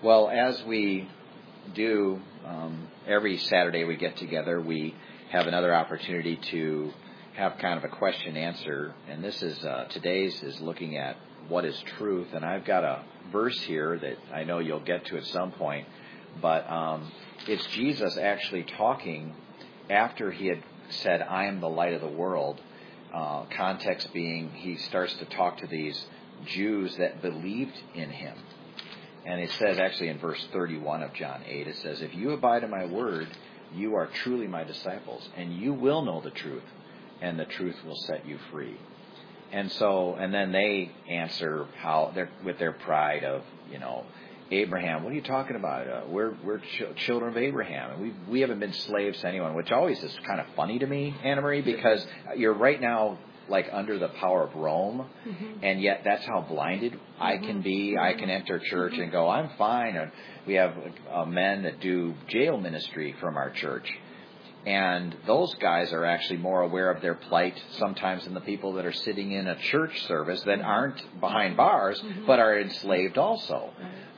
Well, as we do every Saturday we get together, we have another opportunity to have kind of a question answer. And this is today's is looking at what is truth. And I've got a verse here that I know you'll get to at some point. But it's Jesus actually talking after he had said, I am the light of the world. Context being he starts to talk to these Jews that believed in him. And it says actually in verse 31 of John 8, it says, if you abide in my word, you are truly my disciples, and you will know the truth, and the truth will set you free. And then they answer how they're with their pride of, Abraham, what are you talking about? We're children of Abraham, and we haven't been slaves to anyone, which always is kind of funny to me, Anna Marie, because you're right now like under the power of Rome, and yet that's how blinded I can be. I can enter church and go, I'm fine. And we have men that do jail ministry from our church, and those guys are actually more aware of their plight sometimes than the people that are sitting in a church service that aren't behind bars, but are enslaved also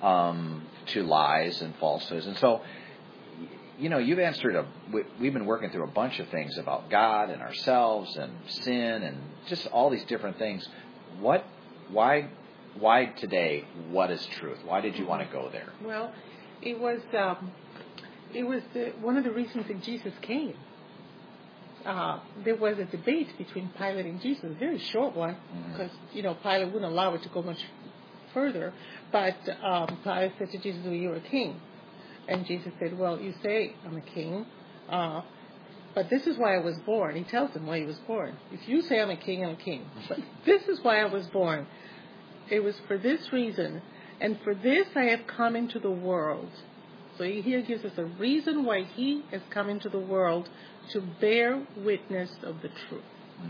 to lies and falsehoods. And so, you've answered we've been working through a bunch of things about God and ourselves and sin and just all these different things. Why today? What is truth? Why did you want to go there? Well, it was one of the reasons that Jesus came. There was a debate between Pilate and Jesus, a very short one, because Pilate wouldn't allow it to go much further. But Pilate said to Jesus, well, you're a king. And Jesus said, well, you say I'm a king, but this is why I was born. He tells him why he was born. If you say I'm a king, I'm a king. But this is why I was born. It was for this reason, and for this I have come into the world. So he here gives us a reason why he has come into the world, to bear witness of the truth.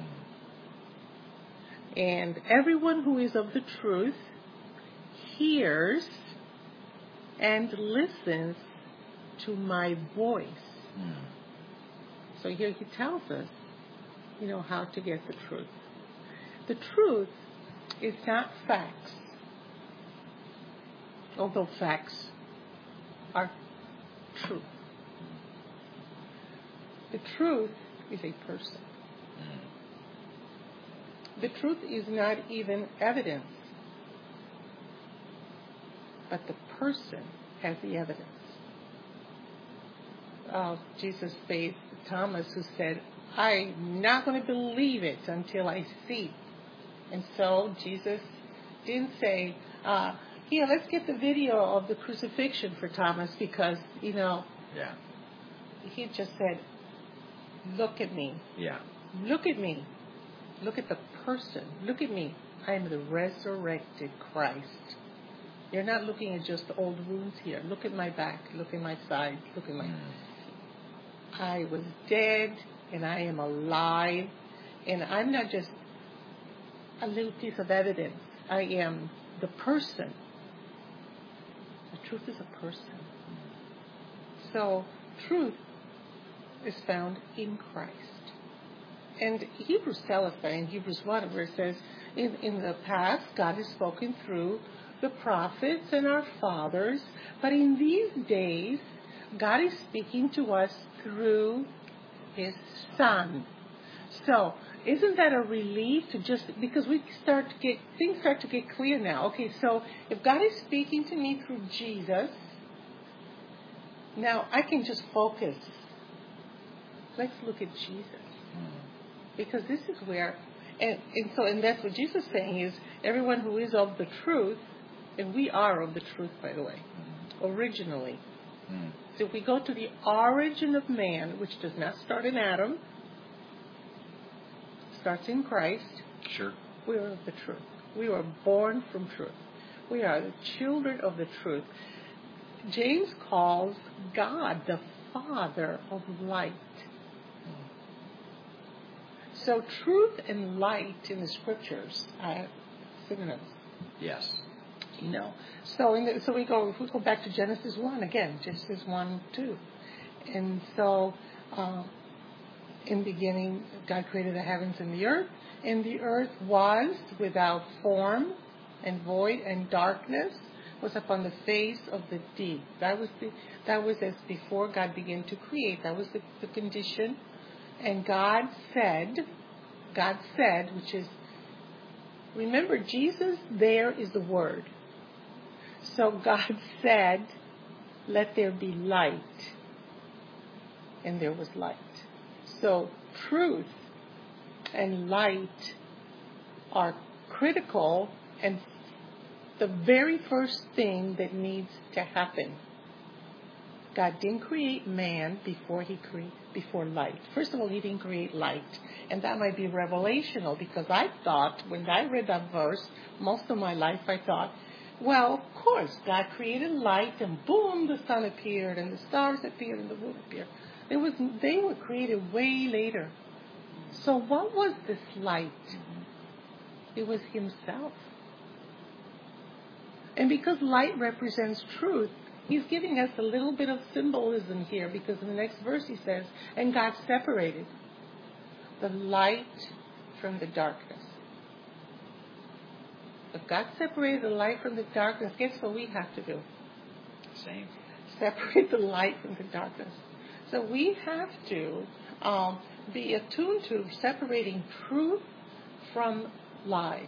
And everyone who is of the truth hears and listens to my voice. So here he tells us, how to get the truth. The truth is not facts, although facts are true. The truth is a person. The truth is not even evidence, but the person has the evidence. Jesus faced Thomas, who said, I'm not going to believe it until I see. And so Jesus didn't say, here, let's get the video of the crucifixion for Thomas, because, he just said, look at me. Yeah. Look at me. Look at the person. Look at me. I am the resurrected Christ. You're not looking at just the old wounds here. Look at my back. Look at my side. Look at my... I was dead, and I am alive. And I'm not just a little piece of evidence. I am the person. The truth is a person. So, truth is found in Christ. And Hebrews tell us that in Hebrews 1, where it says, in the past, God has spoken through the prophets and our fathers, but in these days, God is speaking to us through His Son. So, isn't that a relief to just, because things start to get clear now. Okay, so if God is speaking to me through Jesus, now I can just focus. Let's look at Jesus. Because this is where, and that's what Jesus is saying is, everyone who is of the truth, and we are of the truth, by the way, originally. So if we go to the origin of man, which does not start in Adam, starts in Christ. Sure. We are of the truth. We were born from truth. We are the children of the truth. James calls God the Father of light. So truth and light in the scriptures are synonyms. Yes. So if we go back to Genesis 1 again, Genesis 1:2, and so in the beginning God created the heavens and the earth was without form and void, and darkness was upon the face of the deep. That was as before God began to create. That was the condition. And God said, which is, remember, Jesus there is the Word. So God said, let there be light. And there was light. So truth and light are critical and the very first thing that needs to happen. God didn't create man before light. First of all, he didn't create light. And that might be revelational, because I thought, when I read that verse, most of my life I thought, well, of course, God created light and boom, the sun appeared and the stars appeared and the moon appeared. They were created way later. So what was this light? It was himself. And because light represents truth, he's giving us a little bit of symbolism here, because in the next verse he says, and God separated the light from the darkness. If God separated the light from the darkness, guess what we have to do? Same. Separate the light from the darkness. So we have to be attuned to separating truth from lies.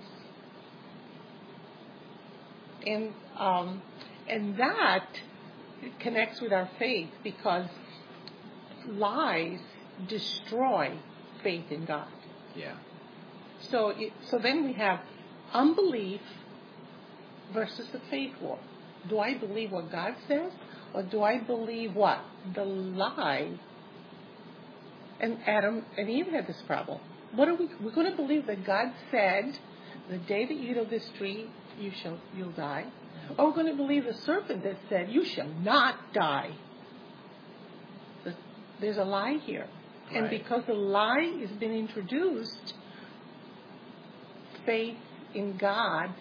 And that connects with our faith, because lies destroy faith in God. Yeah. So then we have unbelief versus the faith war. Do I believe what God says, or do I believe what? The lie. And Adam and Eve had this problem. We're going to believe that God said, the day that you eat of this tree, you'll die. Or we're going to believe the serpent that said, you shall not die. There's a lie here. Right. And because the lie has been introduced, faith in God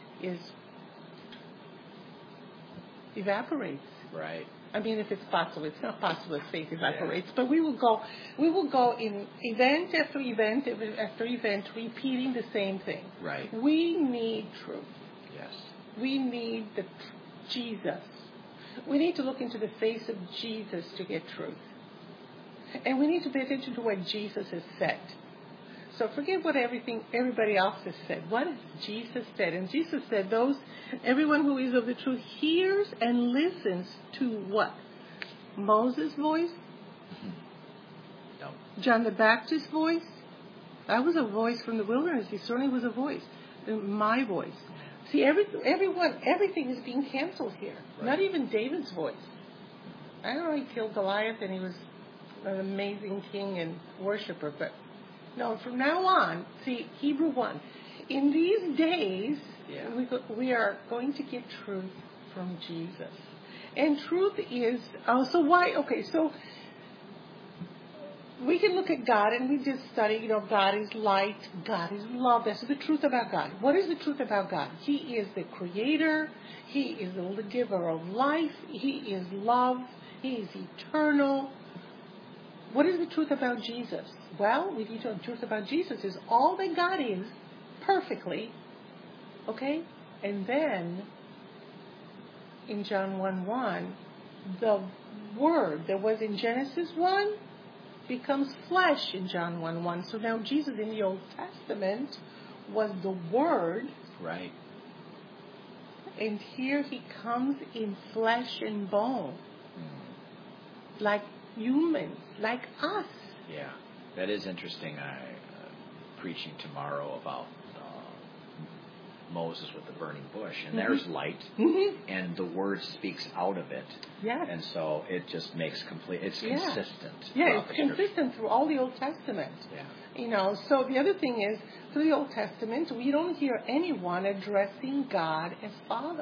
evaporates. Right. I mean, if it's possible. It's not possible if faith evaporates. Yeah. But we will go in event after event after event, repeating the same thing. Right. We need truth. Yes. We need Jesus. We need to look into the face of Jesus to get truth. And we need to pay attention to what Jesus has said. So forget what everybody else has said. What has Jesus said? And Jesus said, everyone who is of the truth hears and listens to what? Moses' voice? No. John the Baptist's voice? That was a voice from the wilderness. He certainly was a voice. My voice. See, everything is being canceled here. Right. Not even David's voice. I know he killed Goliath and he was an amazing king and worshiper, but no, from now on, see, Hebrew 1. In these days, we are going to get truth from Jesus. And truth is, so why? Okay, so we can look at God and we just study, God is light, God is love. That's the truth about God. What is the truth about God? He is the creator. He is the giver of life. He is love. He is eternal. What is the truth about Jesus? Well, we need to know the truth about Jesus is all that God is perfectly. Okay? And then in John 1:1, the Word that was in Genesis 1 becomes flesh in John 1:1. So now Jesus in the Old Testament was the Word. Right. And here he comes in flesh and bone. Like humans, like us. Yeah. That is interesting. I'm preaching tomorrow about Moses with the burning bush, and there's light, and the Word speaks out of it. Yes. And so it just makes it's consistent. Yeah, it's consistent through all the Old Testament. Yeah. So the other thing is, through the Old Testament, we don't hear anyone addressing God as Father.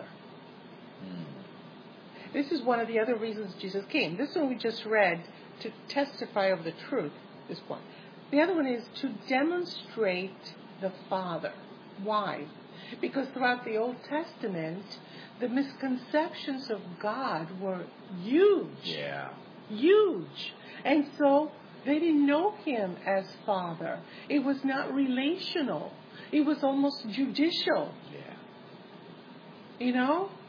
This is one of the other reasons Jesus came. This one we just read, to testify of the truth, this one. The other one is to demonstrate the Father. Why? Because throughout the Old Testament, the misconceptions of God were huge. Yeah. Huge. And so they didn't know him as Father. It was not relational. It was almost judicial. Yeah.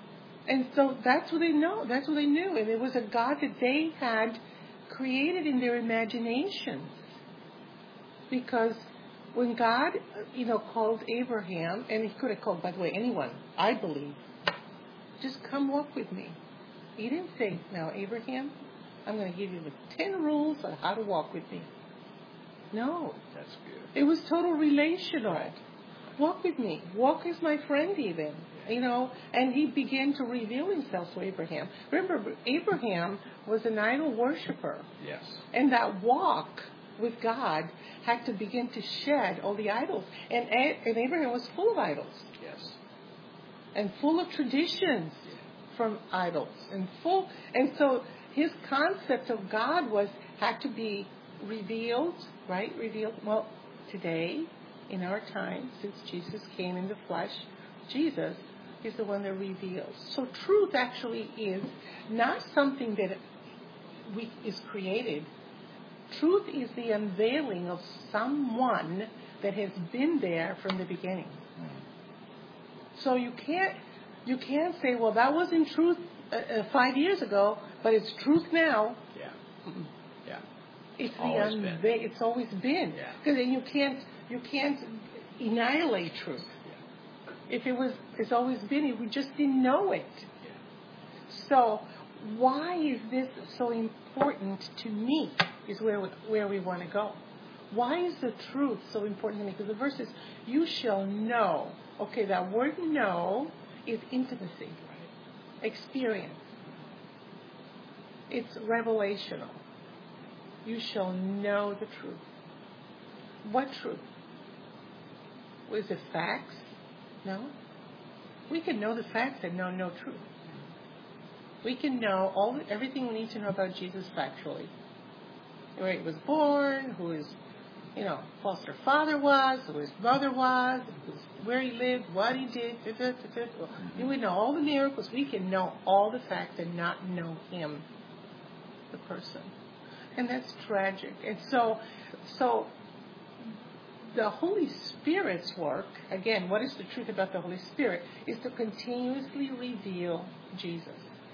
And so that's what they know. That's what they knew. And it was a God that they had created in their imaginations. Because when God, called Abraham, and he could have called, by the way, anyone, I believe, just come walk with me. He didn't say, now, Abraham, I'm going to give you the 10 rules on how to walk with me. No. That's good. It was total relational. Right. Walk with me. Walk as my friend even. And he began to reveal himself to Abraham. Remember, Abraham was an idol worshiper. Yes. And that walk with God had to begin to shed all the idols. And Abraham was full of idols. Yes. And full of traditions from idols. And so his concept of God had to be revealed, right? Revealed. Well, today, in our time, since Jesus came in the flesh, Jesus is the one that reveals. So truth actually is not something that is created. Truth is the unveiling of someone that has been there from the beginning. So you can't say, well, that wasn't truth 5 years ago, but it's truth now. Yeah. Yeah. It's It's always been. Yeah. Because then you can't annihilate truth. Yeah. If it's always been, we just didn't know it. Yeah. So why is this so important to me? Is where we want to go. Why is the truth so important to me? Because the verse says, "You shall know." Okay, that word "know" is intimacy, experience. It's revelational. You shall know the truth. What truth? Was it facts? No. We can know the facts and know no truth. We can know everything we need to know about Jesus factually. Where he was born, who his foster father was, who his mother was, where he lived, what he did. We know all the miracles. We can know all the facts and not know him, the person. And that's tragic. And so the Holy Spirit's work, again, what is the truth about the Holy Spirit? Is to continuously reveal Jesus.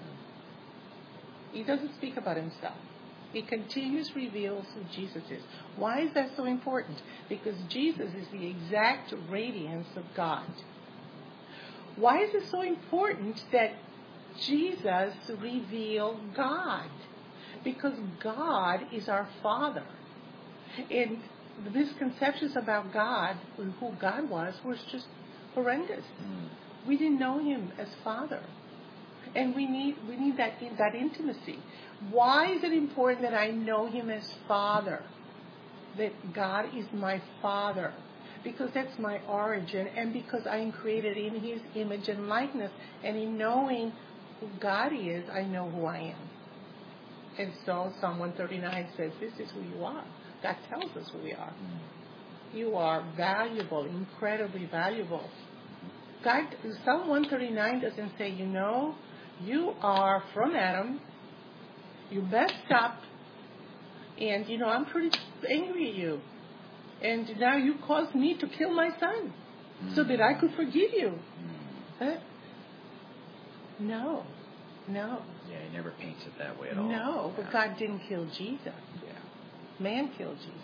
He doesn't speak about himself. He continuously reveals who Jesus is. Why is that so important? Because Jesus is the exact radiance of God. Why is it so important that Jesus reveal God? Because God is our Father. And the misconceptions about God, and who God was just horrendous. We didn't know him as Father. And we need that intimacy. Why is it important that I know him as Father? That God is my Father. Because that's my origin, and because I am created in his image and likeness. And in knowing who God is, I know who I am. And so Psalm 139 says, this is who you are. God tells us who we are. You are valuable, incredibly valuable. Psalm 139 doesn't say, you are from Adam, you messed up, and, I'm pretty angry at you. And now you caused me to kill my son so that I could forgive you. No. Yeah, he never paints it that way at all. No, but God didn't kill Jesus. Yeah. Man killed Jesus.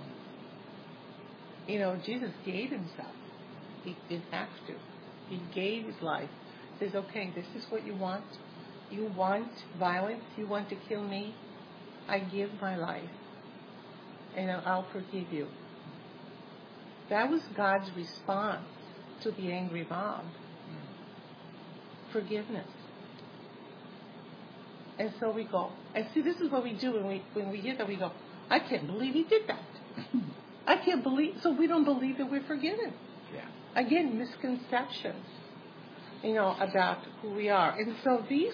Jesus gave himself. He didn't have to. He gave his life. He says, okay, this is what you want. You want violence? You want to kill me? I give my life. And I'll forgive you. That was God's response to the angry mob. Forgiveness. And so we go. And see, this is what we do when we hear that. We go, I can't believe he did that. I can't believe. So we don't believe that we're forgiven. Yeah. Again, misconceptions, about who we are. And so these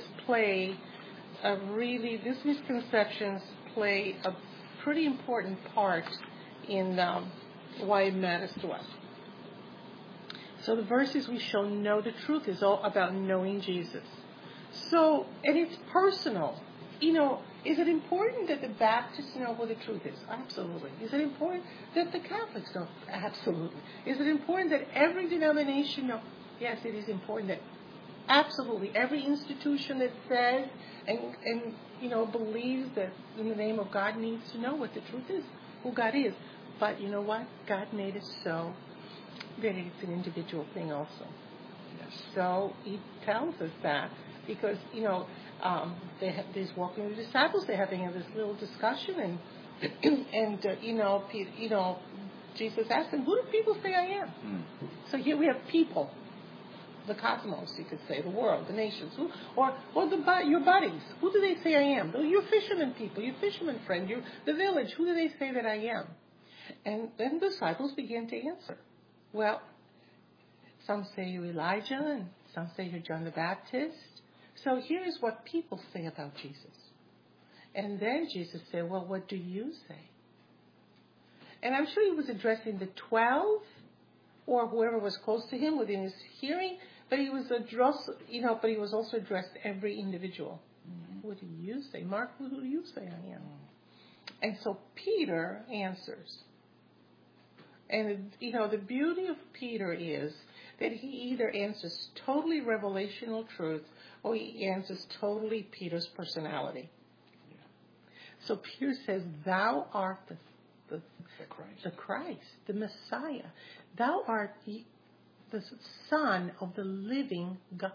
misconceptions play a pretty important part in why it matters to us. So the verses we shall know the truth is all about knowing Jesus. So, and it's personal. Is it important that the Baptists know what the truth is? Absolutely. Is it important that the Catholics know? Absolutely. Is it important that every denomination know? Yes, it is important that Absolutely. Every institution that says and believes that in the name of God needs to know what the truth is, who God is. But you know what? God made it so that it's an individual thing also. Yes. So he tells us that because, they're walking with the disciples, they're having this little discussion, and Jesus asked them, who do people say I am? So here we have people, the cosmos, you could say, the world, the nations, or your buddies. Who do they say I am? Your fishermen people, your fisherman friend, the village. Who do they say that I am? And then the disciples began to answer. Well, some say you're Elijah, and some say you're John the Baptist. So here's what people say about Jesus. And then Jesus said, well, what do you say? And I'm sure he was addressing the 12 or whoever was close to him within his hearing, but he was also addressed every individual. Mm-hmm. What do you say? Mark, who do you say I am? And so Peter answers. And, the beauty of Peter is that he either answers totally revelational truth or he answers totally Peter's personality. Yeah. So Peter says, thou art the Christ, the Messiah. Thou art the Son of the living God.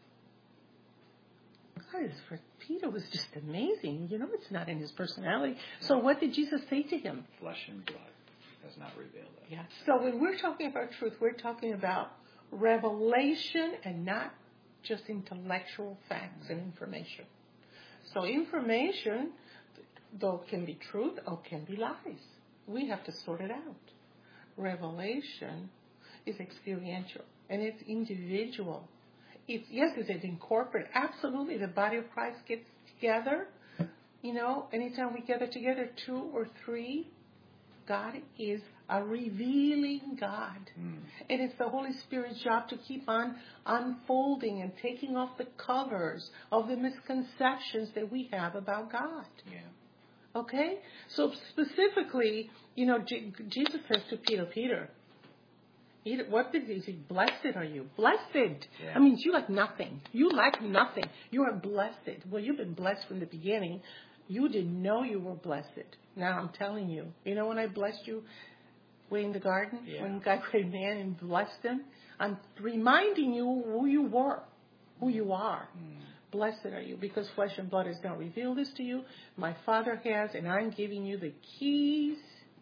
For Peter was just amazing. It's not in his personality. So what did Jesus say to him? Flesh and blood has not revealed that. Yeah. So when we're talking about truth, we're talking about revelation and not just intellectual facts and information. So information, though, can be truth or can be lies. We have to sort it out. Revelation is experiential and it's individual. Is it incorporate? Absolutely. The body of Christ gets together. Anytime we gather together, 2 or 3, God is a revealing God. And it's the Holy Spirit's job to keep on unfolding and taking off the covers of the misconceptions that we have about God. Yeah. Okay? So specifically, Jesus says to Peter, what did he say? Blessed are you. Blessed. Yeah. I mean, you lack nothing. You lack nothing. You are blessed. Well, you've been blessed from the beginning. You didn't know you were blessed. Now I'm telling you. When I blessed you way in the garden, when God created man and blessed him, I'm reminding you who you were, who you are. Blessed are you, because flesh and blood has not revealed this to you. My Father has, and I'm giving you the keys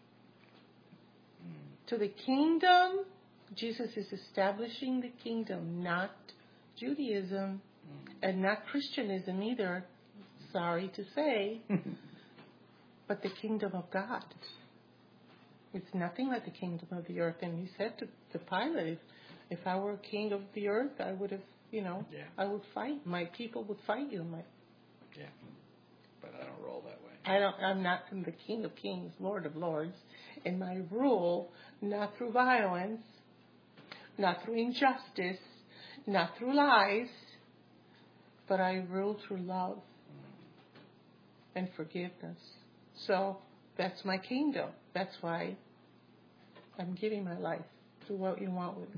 to the kingdom. Jesus is establishing the kingdom, not Judaism and not Christianism either, sorry to say, but the kingdom of God. It's nothing like the kingdom of the earth. And he said to Pilate, if I were king of the earth, I would have, I would fight. My people would fight you. Yeah, but I don't roll that way. I'm not the King of Kings, Lord of Lords. And my rule, not through violence, not through injustice, not through lies, but I rule through love and forgiveness. So that's my kingdom. That's why I'm giving my life to what you want with me.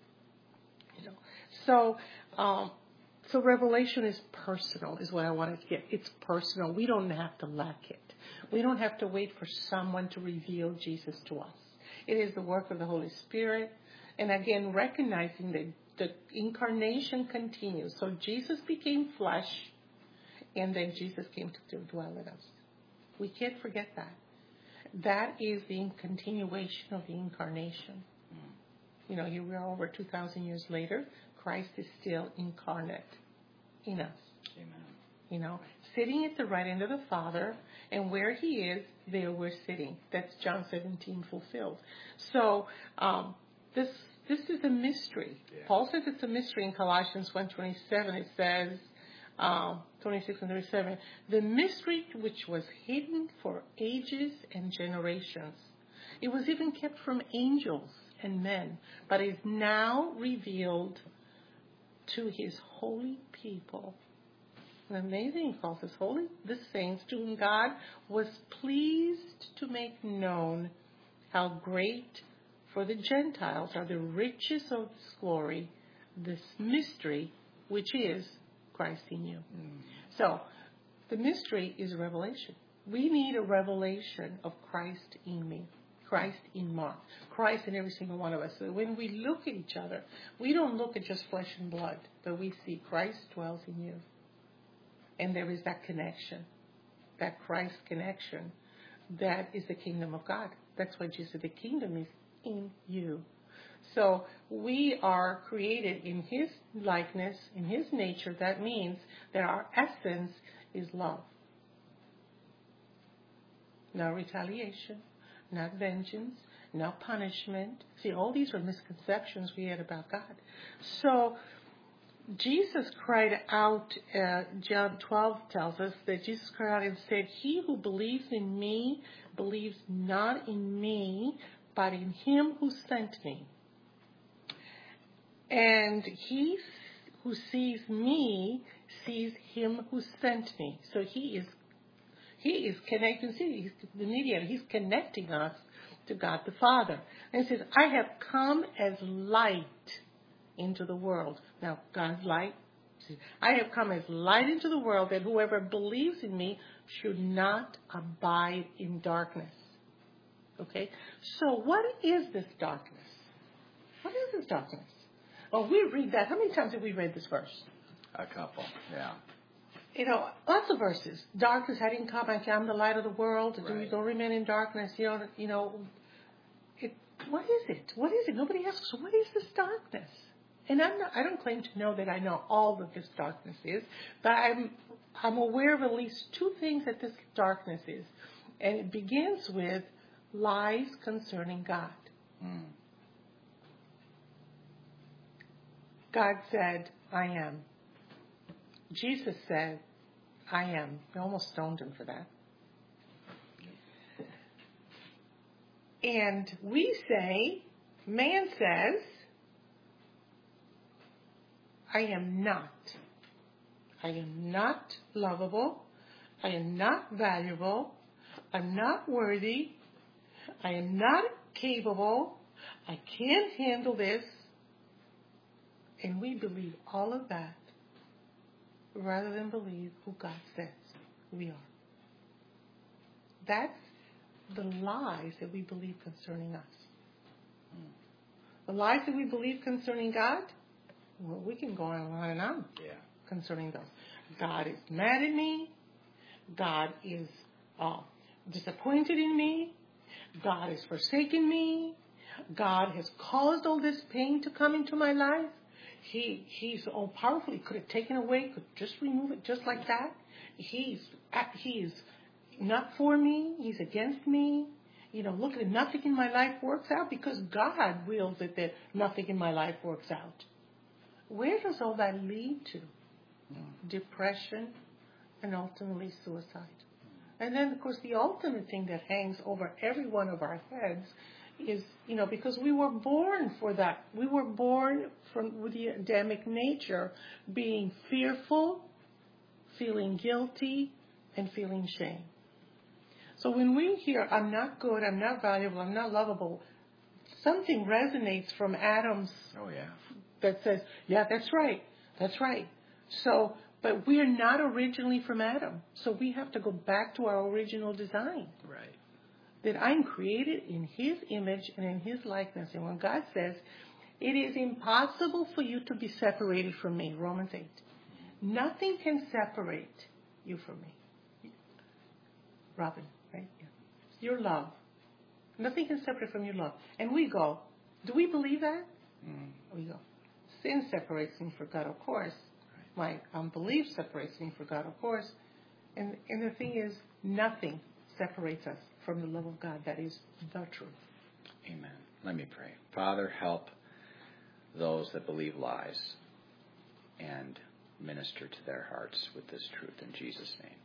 So revelation is personal, is what I wanted to get. It's personal. We don't have to lack it. We don't have to wait for someone to reveal Jesus to us. It is the work of the Holy Spirit. And again, recognizing that the incarnation continues. So Jesus became flesh, and then Jesus came to dwell in us. We can't forget that. That is the continuation of the incarnation. Here we are over 2,000 years later. Christ is still incarnate in us. Amen. Sitting at the right hand of the Father, and where he is, there we're sitting. That's John 17 fulfilled. So this is a mystery. Yeah. Paul says it's a mystery in Colossians 1:27. It says, 26 and 37, the mystery which was hidden for ages and generations. It was even kept from angels and men, but is now revealed to his holy people. And amazing, he calls us holy, the saints, to whom God was pleased to make known how great for the Gentiles are the riches of his glory, this mystery which is Christ in you. So the mystery is revelation. We need a revelation of Christ in me, Christ in Mark, Christ in every single one of us. So when we look at each other, we don't look at just flesh and blood, but we see Christ dwells in you. And there is that connection, that Christ connection, that is the kingdom of God. That's why Jesus said the kingdom is in you. So we are created in His likeness, in His nature. That means that our essence is love. No retaliation, not vengeance, no punishment. See, all these are misconceptions we had about God. So Jesus cried out, John 12 tells us that Jesus cried out and said, "He who believes in me believes not in me, but in Him who sent me. And he who sees me sees Him who sent me." So He is connecting. See, He's the mediator. He's connecting us to God the Father. And He says, "I have come as light into the world." Now, God's light. "I have come as light into the world, that whoever believes in me should not abide in darkness." Okay? So what is this darkness? What is this darkness? Oh, we read that. How many times have we read this verse? A couple, yeah. Lots of verses. Darkness, I didn't come. I'm the light of the world. Right. Don't remain in darkness. What is it? What is it? Nobody asks, what is this darkness? And I don't claim to know that I know all that this darkness is, but I'm aware of at least two things that this darkness is. And it begins with lies concerning God. God said, "I am." Jesus said, "I am." They almost stoned Him for that. And we say, man says, "I am not. I am not lovable. I am not valuable. I'm not worthy. I am not capable. I can't handle this." And we believe all of that rather than believe who God says we are. That's the lies that we believe concerning us. The lies that we believe concerning God, well, we can go on and on concerning those. God is mad at me. God is disappointed in me. God has forsaken me. God has caused all this pain to come into my life. He's all powerful. He could have taken away, could just remove it just like that. He's not for me. He's against me. Look at nothing in my life works out because God wills it that nothing in my life works out. Where does all that lead to? Depression and ultimately suicide. And then, of course, the ultimate thing that hangs over every one of our heads is, because we were born for that. We were born with the Adamic nature being fearful, feeling guilty, and feeling shame. So when we hear, "I'm not good, I'm not valuable, I'm not lovable," something resonates from Adam's that says, "Yeah, that's right. That's right." So, but we are not originally from Adam. So we have to go back to our original design. Right. That I'm created in His image and in His likeness. And when God says, "It is impossible for you to be separated from me," Romans 8. Nothing can separate you from me. Robin, right? Yeah. Your love. Nothing can separate from your love. And we go, do we believe that? We go, sin separates me from God, of course. My unbelief separates me from God, of course. And the thing is, nothing separates us from the love of God. That is the truth. Amen. Let me pray. Father, help those that believe lies and minister to their hearts with this truth in Jesus' name.